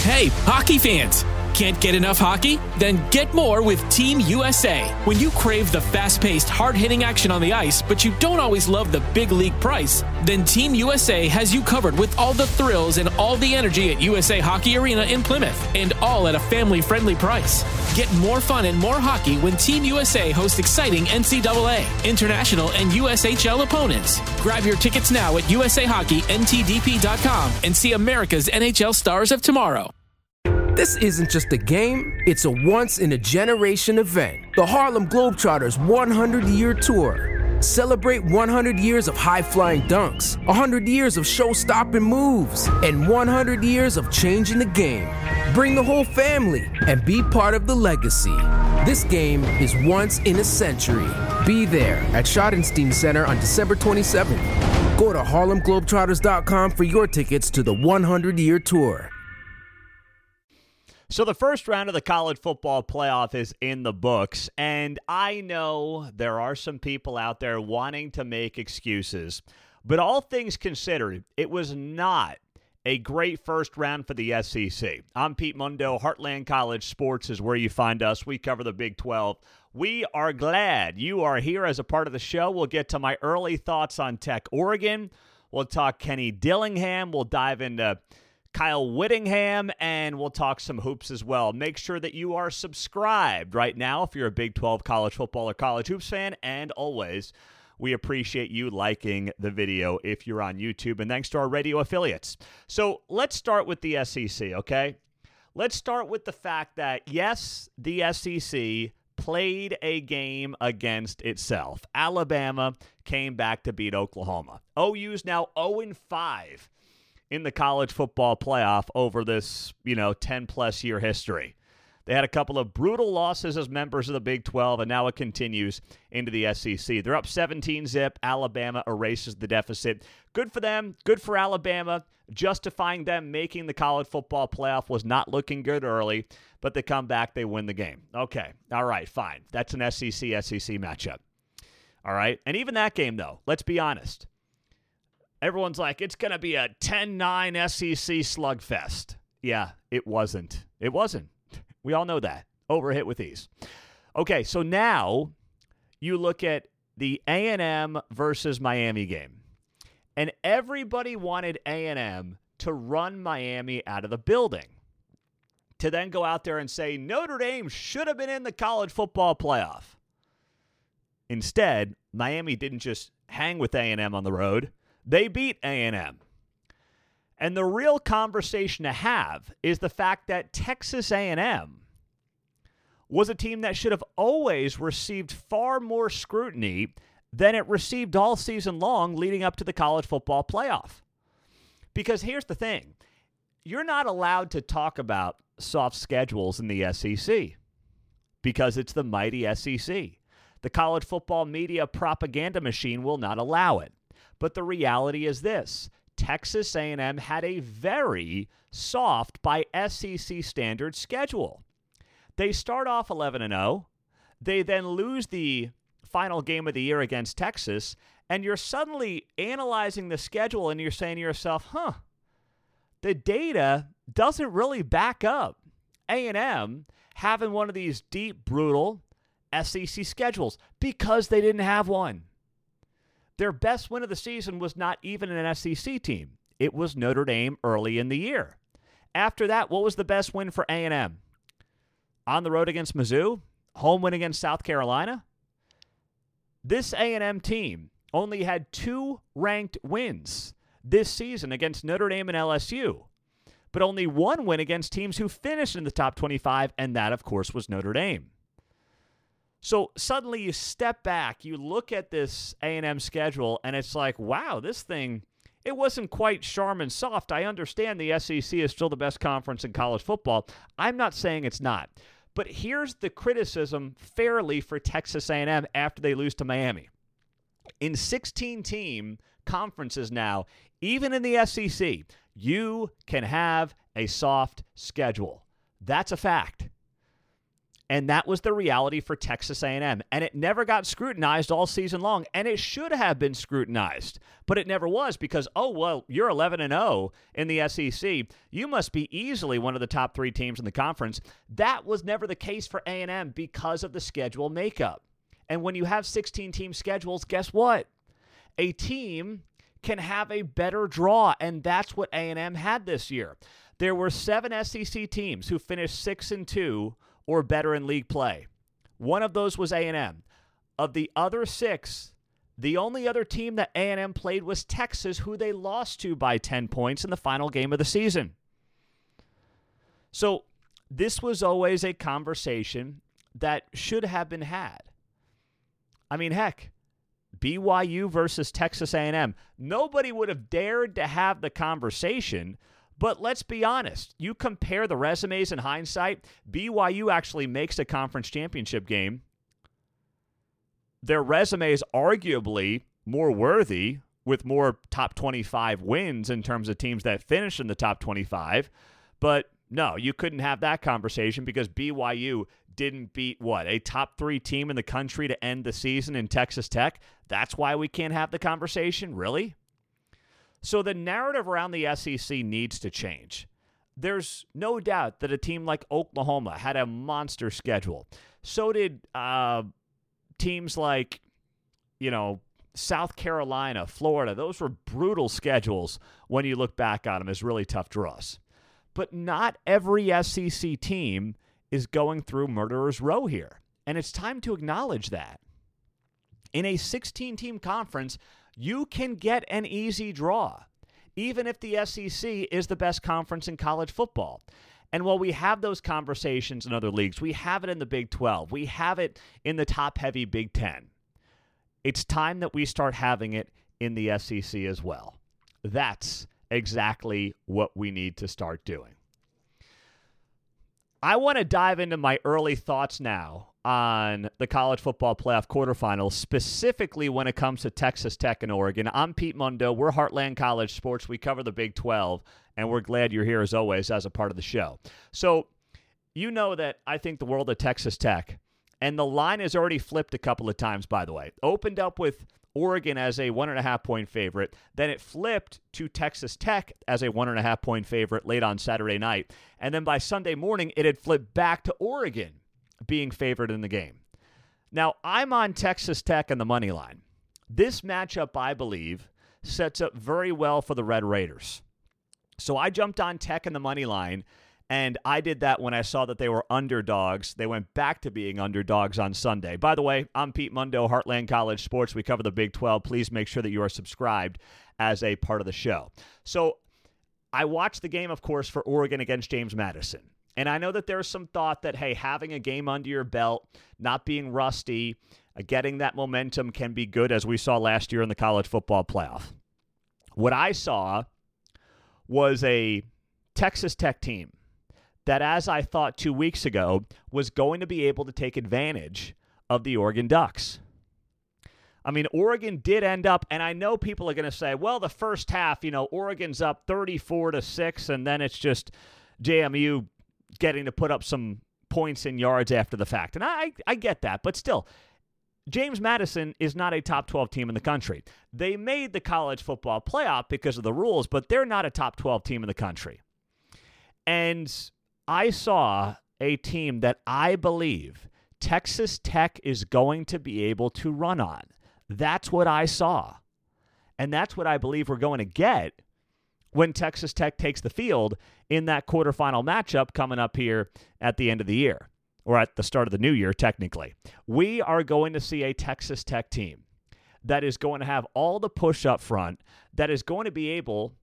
Hey, hockey fans! Can't get enough hockey? Then get more with Team USA. When you crave the fast-paced, hard-hitting action on the ice, but you don't always love the big league price, then Team USA has you covered with all the thrills and all the energy at USA Hockey Arena in Plymouth, and all at a family-friendly price. Get more fun and more hockey when Team USA hosts exciting NCAA, international, and USHL opponents. Grab your tickets now at USAHockeyNTDP.com and see America's NHL stars of tomorrow. This isn't just a game, it's a once-in-a-generation event. The Harlem Globetrotters 100-year tour. Celebrate 100 years of high-flying dunks, 100 years of show-stopping moves, and 100 years of changing the game. Bring the whole family and be part of the legacy. This game is once in a century. Be there at Schottenstein Center on December 27th. Go to HarlemGlobetrotters.com for your tickets to the 100-year tour. So the first round of the college football playoff is in the books, and I know there are some people out there wanting to make excuses, but all things considered, it was not a great first round for the SEC. I'm Pete Mundo. Heartland College Sports is where you find us. We cover the Big 12. We are glad you are here as a part of the show. We'll get to my early thoughts on Tech Oregon. We'll talk Kenny Dillingham. We'll dive into Kyle Whittingham, and we'll talk some hoops as well. Make sure that you are subscribed right now if you're a Big 12 college football or college hoops fan, and always, we appreciate you liking the video if you're on YouTube, and thanks to our radio affiliates. So let's start with the SEC, okay? Let's start with the fact that, yes, the SEC played a game against itself. Alabama came back to beat Oklahoma. OU's now 0-5 in the college football playoff over this, 10-plus year history. They had a couple of brutal losses as members of the Big 12, and now it continues into the SEC. They're up 17-zip. Alabama erases the deficit. Good for them. Good for Alabama. Justifying them making the college football playoff was not looking good early, but they come back, they win the game. Okay. All right, fine. That's an SEC matchup. All right. And even that game, though, let's be honest. Everyone's like, it's going to be a 10-9 SEC slugfest. Yeah, it wasn't. It wasn't. We all know that. Overhit with ease. Okay, so now you look at the A&M versus Miami game. And everybody wanted A&M to run Miami out of the building. To then go out there and say, Notre Dame should have been in the college football playoff. Instead, Miami didn't just hang with A&M on the road. They beat A&M. And the real conversation to have is the fact that Texas A&M was a team that should have always received far more scrutiny than it received all season long leading up to the college football playoff. Because here's the thing. You're not allowed to talk about soft schedules in the SEC because it's the mighty SEC. The college football media propaganda machine will not allow it. But the reality is this. Texas A&M had a very soft, by SEC standard, schedule. They start off 11-0. They then lose the final game of the year against Texas, and you're suddenly analyzing the schedule and you're saying to yourself, the data doesn't really back up A&M having one of these deep, brutal SEC schedules because they didn't have one. Their best win of the season was not even an SEC team. It was Notre Dame early in the year. After that, what was the best win for A&M? On the road against Mizzou? Home win against South Carolina? This A&M team only had 2 ranked wins this season against Notre Dame and LSU, but only 1 win against teams who finished in the top 25, and that, of course, was Notre Dame. So suddenly you step back, you look at this A&M schedule, and it's like, wow, this thing, it wasn't quite Charmin soft. I understand the SEC is still the best conference in college football. I'm not saying it's not. But here's the criticism fairly for Texas A&M after they lose to Miami. In 16-team conferences now, even in the SEC, you can have a soft schedule. That's a fact. And that was the reality for Texas A&M. And it never got scrutinized all season long. And it should have been scrutinized. But it never was because, oh, well, you're 11-0 in the SEC. You must be easily one of the top 3 teams in the conference. That was never the case for A&M because of the schedule makeup. And when you have 16-team schedules, guess what? A team can have a better draw. And that's what A&M had this year. There were 7 SEC teams who finished 6-2 or better in league play. One of those was A&M. Of the other 6, the only other team that A&M played was Texas, who they lost to by 10 points in the final game of the season. So this was always a conversation that should have been had. I mean, heck, BYU versus Texas A&M. Nobody would have dared to have the conversation. But let's be honest. You compare the resumes in hindsight, BYU actually makes a conference championship game. Their resume is arguably more worthy with more top 25 wins in terms of teams that finish in the top 25. But no, you couldn't have that conversation because BYU didn't beat, a top 3 team in the country to end the season in Texas Tech? That's why we can't have the conversation? Really? So the narrative around the SEC needs to change. There's no doubt that a team like Oklahoma had a monster schedule. So did teams like, South Carolina, Florida. Those were brutal schedules when you look back on them as really tough draws. But not every SEC team is going through murderer's row here. And it's time to acknowledge that. In a 16-team conference, you can get an easy draw, even if the SEC is the best conference in college football. And while we have those conversations in other leagues, we have it in the Big 12, we have it in the top-heavy Big 10. It's time that we start having it in the SEC as well. That's exactly what we need to start doing. I want to dive into my early thoughts now on the college football playoff quarterfinals, specifically when it comes to Texas Tech and Oregon. I'm Pete Mundo. We're Heartland College Sports. We cover the Big 12, and we're glad you're here as always as a part of the show. So you know that I think the world of Texas Tech, and the line has already flipped a couple of times, by the way. Opened up with Oregon as a 1.5-point favorite. Then it flipped to Texas Tech as a 1.5-point favorite late on Saturday night. And then by Sunday morning, it had flipped back to Oregon being favored in the game. Now, I'm on Texas Tech and the money line. This matchup, I believe, sets up very well for the Red Raiders. So I jumped on Tech and the money line, and I did that when I saw that they were underdogs. They went back to being underdogs on Sunday. By the way, I'm Pete Mundo, Heartland College Sports. We cover the Big 12. Please make sure that you are subscribed as a part of the show. So I watched the game, of course, for Oregon against James Madison. And I know that there's some thought that, hey, having a game under your belt, not being rusty, getting that momentum can be good, as we saw last year in the college football playoff. What I saw was a Texas Tech team that, as I thought 2 weeks ago, was going to be able to take advantage of the Oregon Ducks. I mean, Oregon did end up, and I know people are going to say, well, the first half, Oregon's up 34-6, and then it's just JMU getting to put up some points and yards after the fact. And I get that, but still, James Madison is not a top 12 team in the country. They made the college football playoff because of the rules, but they're not a top 12 team in the country. And I saw a team that I believe Texas Tech is going to be able to run on. That's what I saw. And that's what I believe we're going to get when Texas Tech takes the field in that quarterfinal matchup coming up here at the end of the year, or at the start of the new year, technically. We are going to see a Texas Tech team that is going to have all the push up front, that is going to be able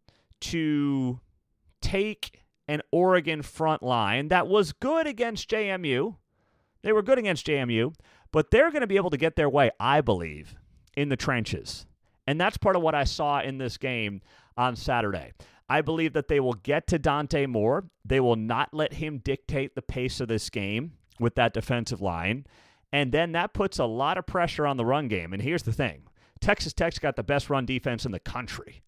to take an Oregon front line that was good against JMU. They were good against JMU, but they're going to be able to get their way, I believe, in the trenches. And that's part of what I saw in this game on Saturday. I believe that they will get to Dante Moore. They will not let him dictate the pace of this game with that defensive line. And then that puts a lot of pressure on the run game. And here's the thing. Texas Tech's got the best run defense in the country.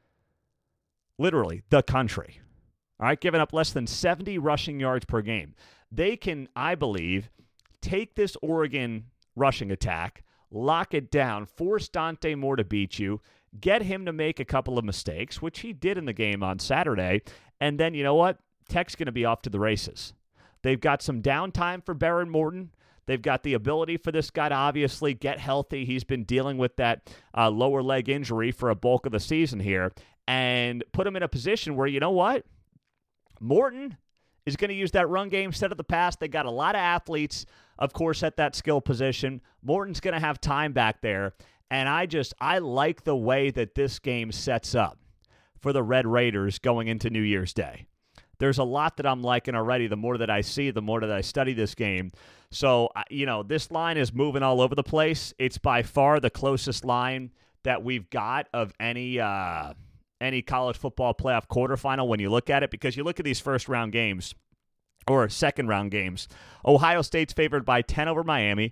Literally, the country. All right, giving up less than 70 rushing yards per game. They can, I believe, take this Oregon rushing attack, lock it down, force Dante Moore to beat you, get him to make a couple of mistakes, which he did in the game on Saturday, and then you know what? Tech's going to be off to the races. They've got some downtime for Behren Morton. They've got the ability for this guy to obviously get healthy. He's been dealing with that lower leg injury for a bulk of the season here, and put him in a position where, you know what? Morton is going to use that run game instead of the pass. They got a lot of athletes, of course, at that skill position. Morton's going to have time back there, and I like the way that this game sets up for the Red Raiders going into New Year's Day. There's a lot that I'm liking already. The more that I see, the more that I study this game. So, this line is moving all over the place. It's by far the closest line that we've got of any college football playoff quarterfinal when you look at it, because you look at these first-round games or second-round games. Ohio State's favored by 10 over Miami.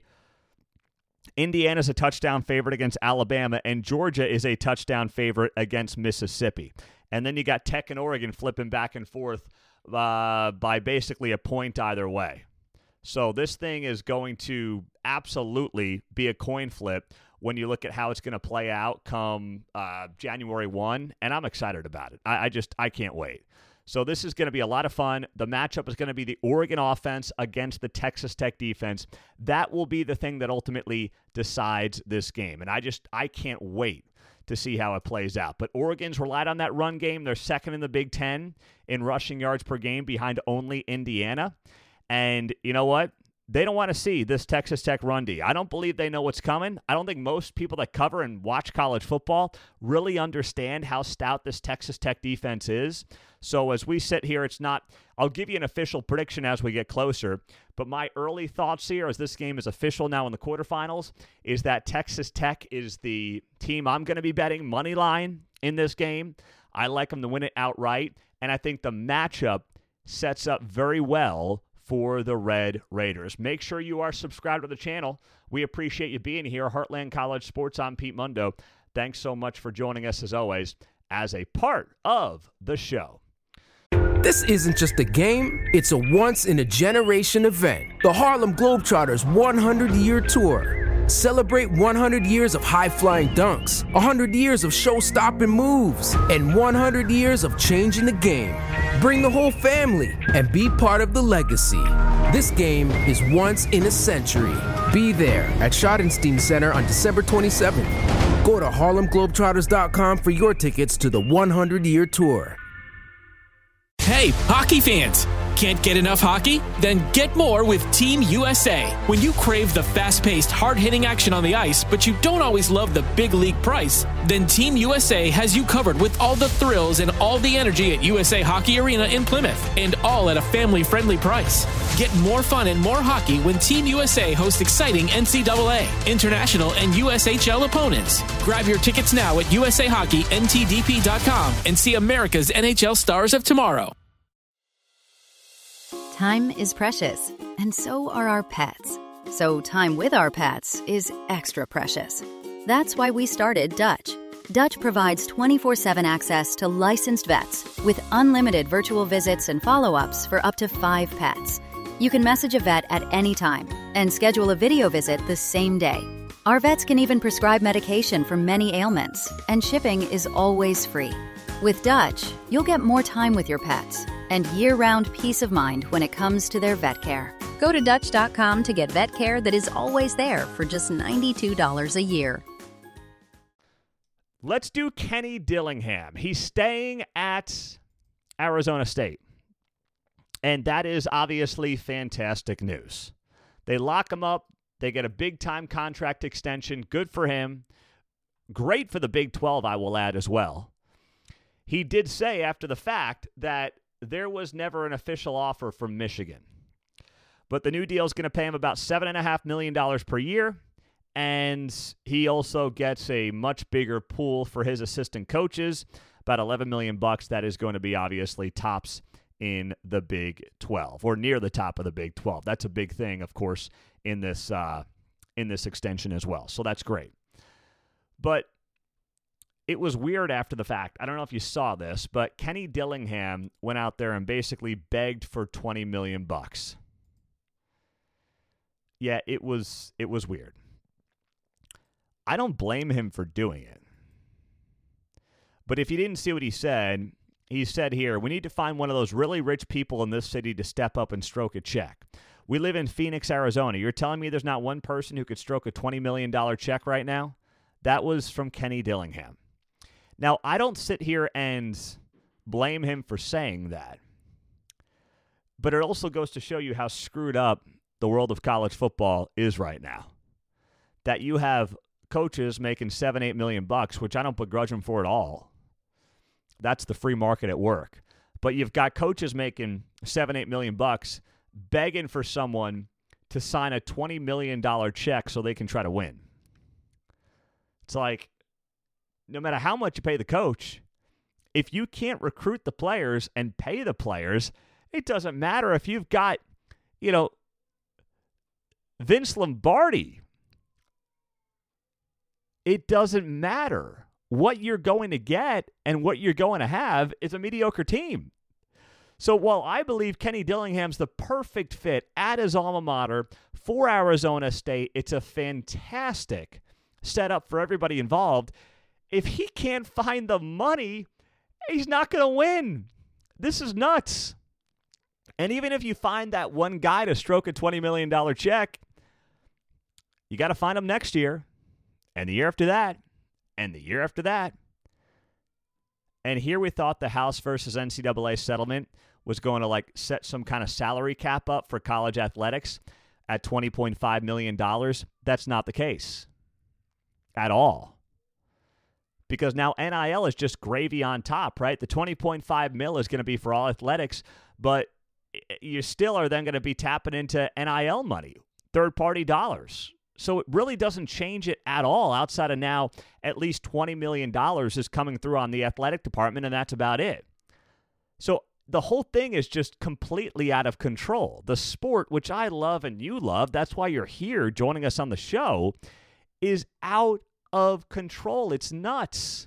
Indiana's a touchdown favorite against Alabama, and Georgia is a touchdown favorite against Mississippi. And then you got Tech and Oregon flipping back and forth by basically a point either way. So this thing is going to absolutely be a coin flip when you look at how it's going to play out come January 1, and I'm excited about it. I can't wait. So this is going to be a lot of fun. The matchup is going to be the Oregon offense against the Texas Tech defense. That will be the thing that ultimately decides this game, and I can't wait to see how it plays out. But Oregon's relied on that run game. They're second in the Big Ten in rushing yards per game behind only Indiana. And you know what? They don't want to see this Texas Tech run D. I don't believe they know what's coming. I don't think most people that cover and watch college football really understand how stout this Texas Tech defense is. So as we sit here, it's not, I'll give you an official prediction as we get closer, but my early thoughts here, as this game is official now in the quarterfinals, is that Texas Tech is the team I'm going to be betting money line in this game. I like them to win it outright, and I think the matchup sets up very well for the Red Raiders. Make sure you are subscribed to the channel. We appreciate you being here. Heartland College Sports, I'm Pete Mundo. Thanks so much for joining us, as always, as a part of the show. This isn't just a game, it's a once-in-a-generation event. The Harlem Globetrotters 100-year tour. Celebrate 100 years of high-flying dunks, 100 years of show-stopping moves, and 100 years of changing the game. Bring the whole family and be part of the legacy. This game is once in a century. Be there at Schottenstein Center on December 27th. Go to HarlemGlobetrotters.com for your tickets to the 100-year tour. Hey, hockey fans! Can't get enough hockey? Then get more with Team USA. When you crave the fast-paced, hard-hitting action on the ice, but you don't always love the big league price, then Team USA has you covered with all the thrills and all the energy at USA Hockey Arena in Plymouth, and all at a family-friendly price. Get more fun and more hockey when Team USA hosts exciting NCAA, international, and USHL opponents. Grab your tickets now at USAHockeyNTDP.com and see America's NHL stars of tomorrow. Time is precious, and so are our pets. So time with our pets is extra precious. That's why we started Dutch. Dutch provides 24/7 access to licensed vets with unlimited virtual visits and follow-ups for up to 5 pets. You can message a vet at any time and schedule a video visit the same day. Our vets can even prescribe medication for many ailments, and shipping is always free. With Dutch, you'll get more time with your pets and year-round peace of mind when it comes to their vet care. Go to Dutch.com to get vet care that is always there for just $92 a year. Let's do Kenny Dillingham. He's staying at Arizona State, and that is obviously fantastic news. They lock him up. They get a big-time contract extension. Good for him. Great for the Big 12, I will add as well. He did say after the fact that there was never an official offer from Michigan. But the new deal is going to pay him about $7.5 million per year, and he also gets a much bigger pool for his assistant coaches, about $11 million. That is going to be obviously tops in the Big 12, or near the top of the Big 12. That's a big thing, of course, in this extension as well. So that's great. But it was weird after the fact. I don't know if you saw this, but Kenny Dillingham went out there and basically begged for $20 million. Yeah, it was weird. I don't blame him for doing it. But if you didn't see what he said here, we need to find one of those really rich people in this city to step up and stroke a check. We live in Phoenix, Arizona. You're telling me there's not one person who could stroke a $20 million check right now? That was from Kenny Dillingham. Now, I don't sit here and blame him for saying that. But it also goes to show you how screwed up the world of college football is right now. That you have coaches making $7-8 million, which I don't begrudge them for at all. That's the free market at work. But you've got coaches making $7-8 million begging for someone to sign a $20 million check so they can try to win. It's like, no matter how much you pay the coach, if you can't recruit the players and pay the players, it doesn't matter if you've got, Vince Lombardi. It doesn't matter. What you're going to get and what you're going to have is a mediocre team. So while I believe Kenny Dillingham's the perfect fit at his alma mater for Arizona State, it's a fantastic setup for everybody involved. If he can't find the money, he's not going to win. This is nuts. And even if you find that one guy to stroke a $20 million check, you got to find him next year, and the year after that, and the year after that. And here we thought the House versus NCAA settlement was going to set some kind of salary cap up for college athletics at $20.5 million. That's not the case at all. Because now NIL is just gravy on top, right? The $20.5 million is going to be for all athletics, but you still are then going to be tapping into NIL money, third-party dollars. So it really doesn't change it at all outside of now at least $20 million is coming through on the athletic department, and that's about it. So the whole thing is just completely out of control. The sport, which I love and you love, that's why you're here joining us on the show, is out of control. It's nuts.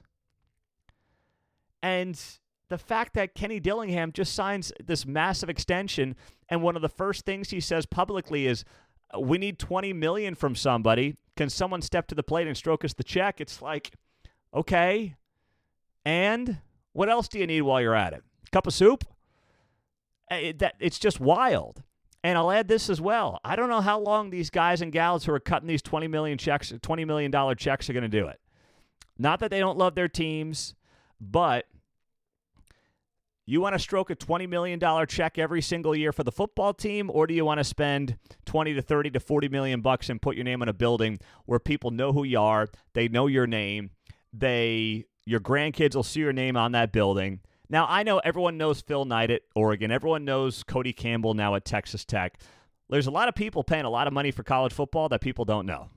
And the fact that Kenny Dillingham just signs this massive extension, and one of the first things he says publicly is, we need $20 million from somebody. Can someone step to the plate and stroke us the check? It's like, okay. And what else do you need while you're at it? Cup of soup? It's just wild. And I'll add this as well. I don't know how long these guys and gals who are cutting these $20 million checks are going to do it. Not that they don't love their teams, but you want to stroke a $20 million check every single year for the football team, or do you want to spend $20 to $30 to $40 million and put your name on a building where people know who you are, they know your name, your grandkids will see your name on that building. Now, I know everyone knows Phil Knight at Oregon. Everyone knows Cody Campbell now at Texas Tech. There's a lot of people paying a lot of money for college football that people don't know.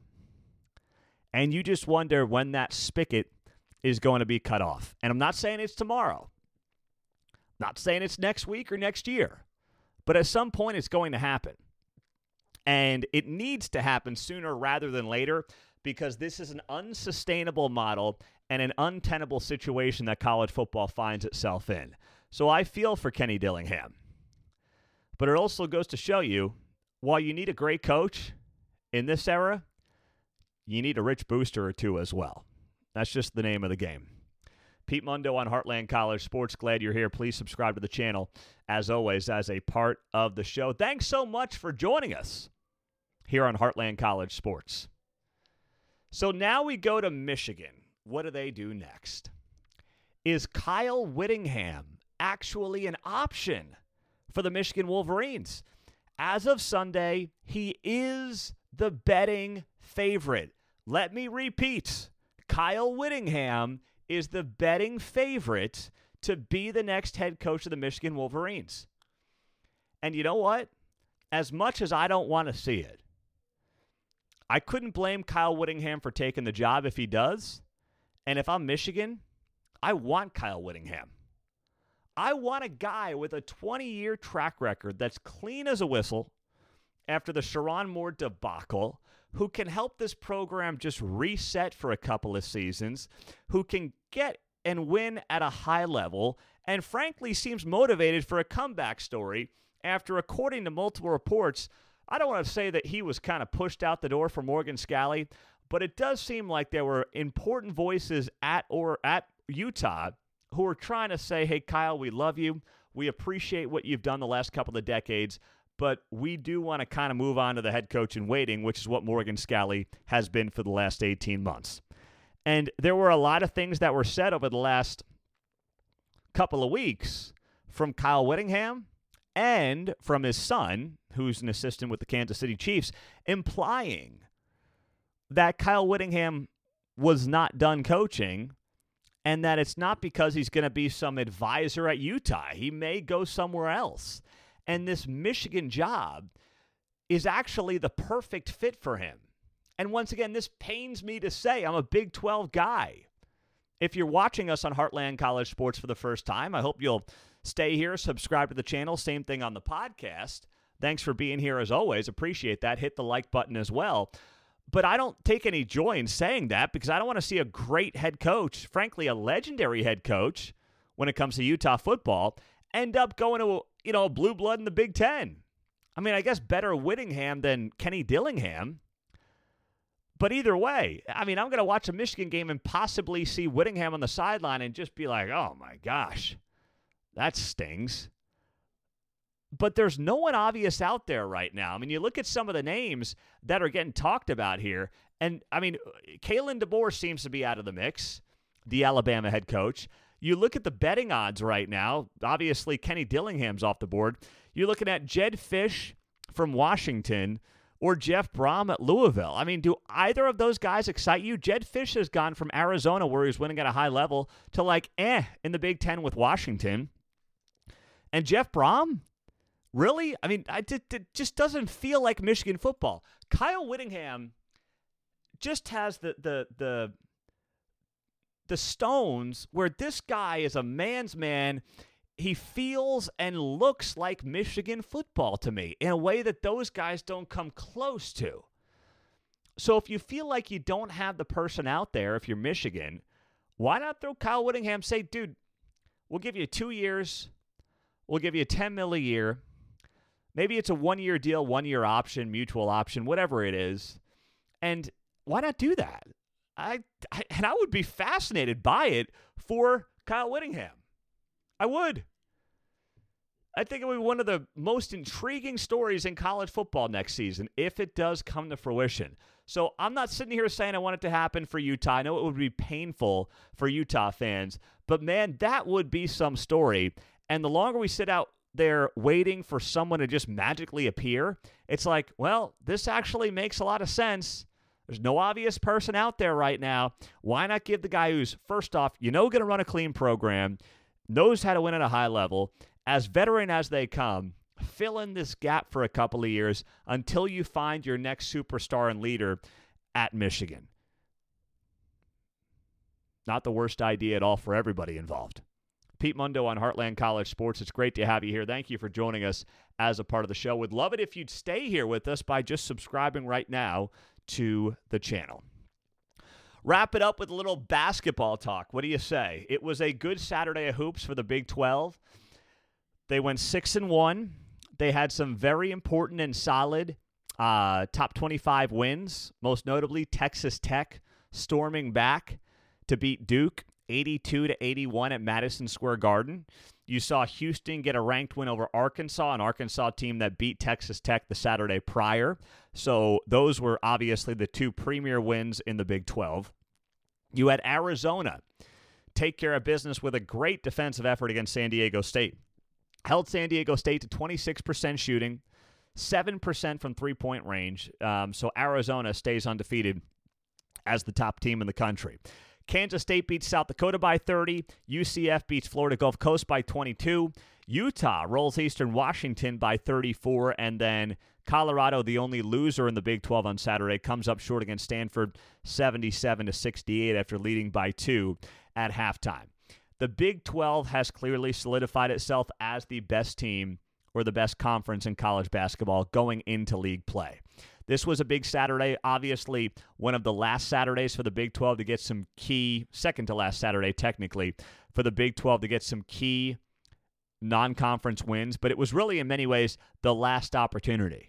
And you just wonder when that spigot is going to be cut off. And I'm not saying it's tomorrow. Not saying it's next week or next year, but at some point it's going to happen. And it needs to happen sooner rather than later because this is an unsustainable model and an untenable situation that college football finds itself in. So I feel for Kenny Dillingham. But it also goes to show you, while you need a great coach in this era, you need a rich booster or two as well. That's just the name of the game. Pete Mundo on Heartland College Sports. Glad you're here. Please subscribe to the channel, as always, as a part of the show. Thanks so much for joining us here on Heartland College Sports. So now we go to Michigan. What do they do next? Is Kyle Whittingham actually an option for the Michigan Wolverines? As of Sunday, he is the betting favorite. Let me repeat. Kyle Whittingham is the betting favorite to be the next head coach of the Michigan Wolverines. And you know what? As much as I don't want to see it, I couldn't blame Kyle Whittingham for taking the job if he does. And if I'm Michigan, I want Kyle Whittingham. I want a guy with a 20-year track record that's clean as a whistle after the Sherrone Moore debacle, who can help this program just reset for a couple of seasons, who can get and win at a high level, and frankly seems motivated for a comeback story after, according to multiple reports, I don't want to say that he was kind of pushed out the door for Morgan Scalley, but it does seem like there were important voices at Utah who were trying to say, hey, Kyle, we love you. We appreciate what you've done the last couple of decades, but we do want to kind of move on to the head coach in waiting, which is what Morgan Scalley has been for the last 18 months. And there were a lot of things that were said over the last couple of weeks from Kyle Whittingham and from his son, who's an assistant with the Kansas City Chiefs, implying that Kyle Whittingham was not done coaching and that it's not because he's going to be some advisor at Utah. He may go somewhere else. And this Michigan job is actually the perfect fit for him. And once again, this pains me to say, I'm a Big 12 guy. If you're watching us on Heartland College Sports for the first time, I hope you'll stay here, subscribe to the channel. Same thing on the podcast. Thanks for being here as always. Appreciate that. Hit the like button as well. But I don't take any joy in saying that because I don't want to see a great head coach, frankly, a legendary head coach when it comes to Utah football, end up going to a blue blood in the Big Ten. I mean, I guess better Whittingham than Kenny Dillingham. But either way, I mean, I'm going to watch a Michigan game and possibly see Whittingham on the sideline and just be like, oh my gosh, that stings. But there's no one obvious out there right now. I mean, you look at some of the names that are getting talked about here, and, I mean, Kalen DeBoer seems to be out of the mix, the Alabama head coach. You look at the betting odds right now. Obviously, Kenny Dillingham's off the board. You're looking at Jedd Fisch from Washington or Jeff Brom at Louisville. I mean, do either of those guys excite you? Jedd Fisch has gone from Arizona, where he's winning at a high level, to like, in the Big Ten with Washington. And Jeff Brom? Really? I mean, it just doesn't feel like Michigan football. Kyle Whittingham just has the stones where this guy is a man's man. He feels and looks like Michigan football to me in a way that those guys don't come close to. So if you feel like you don't have the person out there, if you're Michigan, why not throw Kyle Whittingham, say, dude, we'll give you 2 years. We'll give you $10 million a year. Maybe it's a 1-year deal, 1-year option, mutual option, whatever it is. And why not do that? I would be fascinated by it for Kyle Whittingham. I would. I think it would be one of the most intriguing stories in college football next season if it does come to fruition. So I'm not sitting here saying I want it to happen for Utah. I know it would be painful for Utah fans, but man, that would be some story. And the longer we sit out there waiting for someone to just magically appear, it's like, well, this actually makes a lot of sense. There's no obvious person out there right now. Why not give the guy who's, first off, going to run a clean program, knows how to win at a high level, as veteran as they come, fill in this gap for a couple of years until you find your next superstar and leader at Michigan. Not the worst idea at all for everybody involved. Pete Mundo on Heartland College Sports. It's great to have you here. Thank you for joining us as a part of the show. Would love it if you'd stay here with us by just subscribing right now to the channel. Wrap it up with a little basketball talk. What do you say? It was a good Saturday of hoops for the Big 12. They went 6-1. They had some very important and solid top 25 wins, most notably Texas Tech storming back to beat Duke 82-81 at Madison Square Garden. You saw Houston get a ranked win over Arkansas, an Arkansas team that beat Texas Tech the Saturday prior. So those were obviously the two premier wins in the Big 12. You had Arizona take care of business with a great defensive effort against San Diego State. Held San Diego State to 26% shooting, 7% from three-point range. So Arizona stays undefeated as the top team in the country. Kansas State beats South Dakota by 30. UCF beats Florida Gulf Coast by 22. Utah rolls Eastern Washington by 34. And then Colorado, the only loser in the Big 12 on Saturday, comes up short against Stanford 77-68 after leading by 2 at halftime. The Big 12 has clearly solidified itself as the best team or the best conference in college basketball going into league play. This was a big Saturday, obviously one of the last Saturdays for the Big 12 to get some key, second to last Saturday technically, for the Big 12 to get some key non-conference wins, but it was really in many ways the last opportunity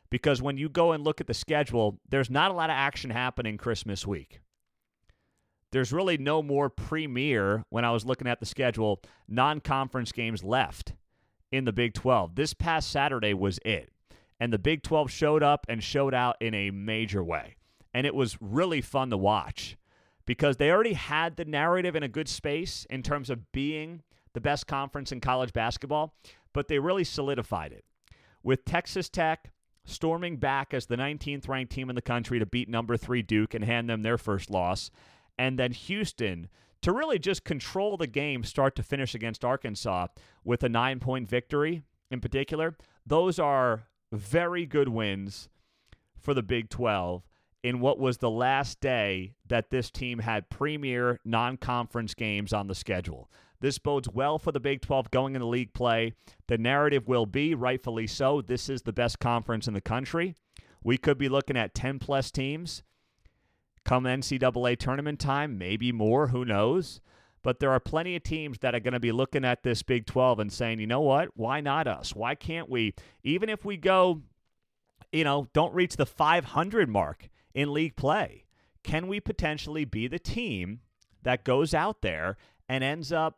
because when you go and look at the schedule, there's not a lot of action happening Christmas week. There's really no more premier, when I was looking at the schedule, non-conference games left in the Big 12. This past Saturday was it. And the Big 12 showed up and showed out in a major way. And it was really fun to watch because they already had the narrative in a good space in terms of being the best conference in college basketball, but they really solidified it. With Texas Tech storming back as the 19th ranked team in the country to beat number 3 Duke and hand them their first loss, and then Houston to really just control the game start to finish against Arkansas with a 9-point victory in particular. Those are very good wins for the Big 12 in what was the last day that this team had premier non-conference games on the schedule. This bodes well for the Big 12 going into league play. The narrative will be, rightfully so, this is the best conference in the country. We could be looking at 10-plus teams come NCAA tournament time, maybe more, who knows? But there are plenty of teams that are going to be looking at this Big 12 and saying, you know what, why not us? Why can't we? Even if we go, don't reach the 500 mark in league play, can we potentially be the team that goes out there and ends up,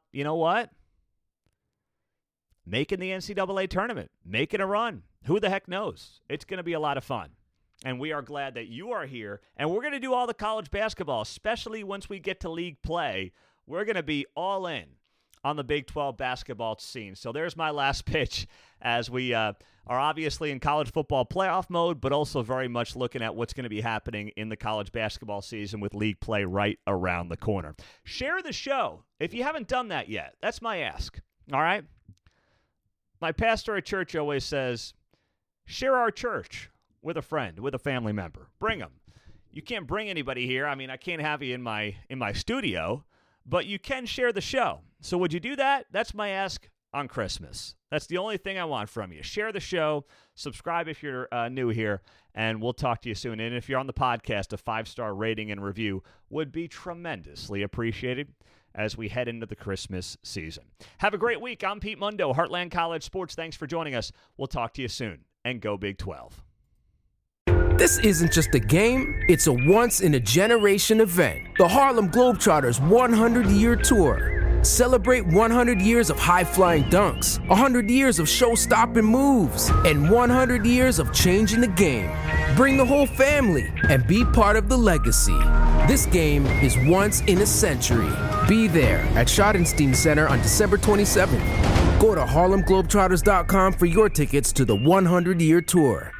making the NCAA tournament, making a run? Who the heck knows? It's going to be a lot of fun. And we are glad that you are here. And we're going to do all the college basketball, especially once we get to league play. We're going to be all in on the Big 12 basketball scene. So there's my last pitch as we are obviously in college football playoff mode, but also very much looking at what's going to be happening in the college basketball season with league play right around the corner. Share the show if you haven't done that yet. That's my ask. All right? My pastor at church always says, share our church with a friend, with a family member. Bring them. You can't bring anybody here. I mean, I can't have you in my studio, but you can share the show. So would you do that? That's my ask on Christmas. That's the only thing I want from you. Share the show. Subscribe if you're new here, and we'll talk to you soon. And if you're on the podcast, a 5-star rating and review would be tremendously appreciated as we head into the Christmas season. Have a great week. I'm Pete Mundo, Heartland College Sports. Thanks for joining us. We'll talk to you soon, and go Big 12. This isn't just a game, it's a once-in-a-generation event. The Harlem Globetrotters 100-year tour. Celebrate 100 years of high-flying dunks, 100 years of show-stopping moves, and 100 years of changing the game. Bring the whole family and be part of the legacy. This game is once in a century. Be there at Schottenstein Center on December 27th. Go to HarlemGlobetrotters.com for your tickets to the 100-year tour.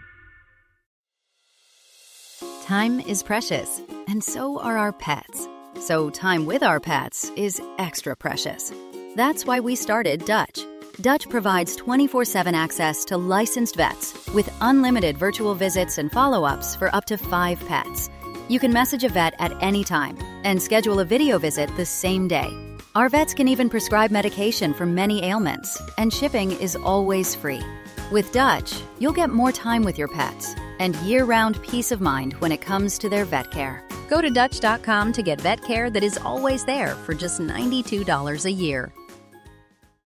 Time is precious, and so are our pets. So time with our pets is extra precious. That's why we started Dutch. Dutch provides 24/7 access to licensed vets with unlimited virtual visits and follow-ups for up to 5 pets. You can message a vet at any time and schedule a video visit the same day. Our vets can even prescribe medication for many ailments, and shipping is always free. With Dutch, you'll get more time with your pets and year-round peace of mind when it comes to their vet care. Go to Dutch.com to get vet care that is always there for just $92 a year.